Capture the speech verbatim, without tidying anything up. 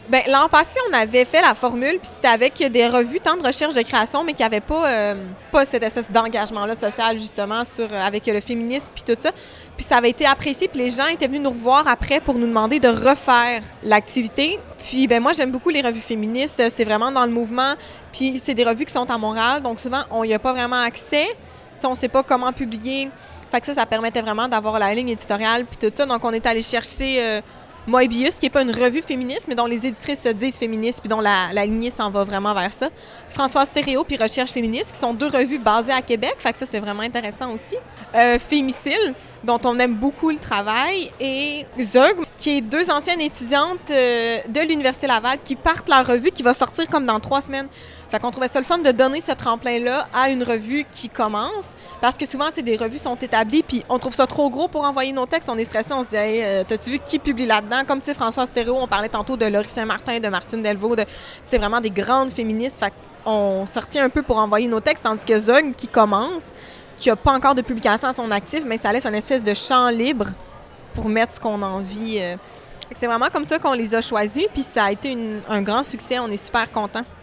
Bien, l'an passé, on avait fait la formule, puis c'était avec des revues tant de recherche de création, mais qui n'avaient pas, euh, pas cette espèce d'engagement-là social, justement, sur, euh, avec le féminisme, puis tout ça. Puis ça avait été apprécié, puis les gens étaient venus nous revoir après pour nous demander de refaire l'activité. Puis, ben moi, j'aime beaucoup les revues féministes. C'est vraiment dans le mouvement. Puis c'est des revues qui sont à Montréal, donc souvent, on n'y a pas vraiment accès. T'sais, on ne sait pas comment publier. Fait que ça, ça permettait vraiment d'avoir la ligne éditoriale, puis tout ça. Donc, on est allé chercher... Euh, Moebius, qui n'est pas une revue féministe, mais dont les éditrices se disent féministes, puis dont la, la lignée s'en va vraiment vers ça. Françoise Thériault, puis Recherche féministe, qui sont deux revues basées à Québec, fait que ça, c'est vraiment intéressant aussi. Euh, Fémicile, dont on aime beaucoup le travail, et Zeug, qui est deux anciennes étudiantes euh, de l'Université Laval qui partent leur revue, qui va sortir comme dans trois semaines. Fait qu'on trouvait ça le fun de donner ce tremplin-là à une revue qui commence, parce que souvent, tu sais, des revues sont établies, puis on trouve ça trop gros pour envoyer nos textes, on est stressé, on se dit hey, euh, « t'as-tu vu qui publie là-dedans? » Comme, tu sais, Françoise Thériault, on parlait tantôt de Laurie Saint-Martin, de Martine Delvaux, de, c'est vraiment des grandes féministes, fait qu'on sortit un peu pour envoyer nos textes, tandis que Zog, qui commence, qui n'a pas encore de publication à son actif, mais ça laisse une espèce de champ libre pour mettre ce qu'on a envie. Euh. C'est vraiment comme ça qu'on les a choisis, puis ça a été une, un grand succès, on est super contents.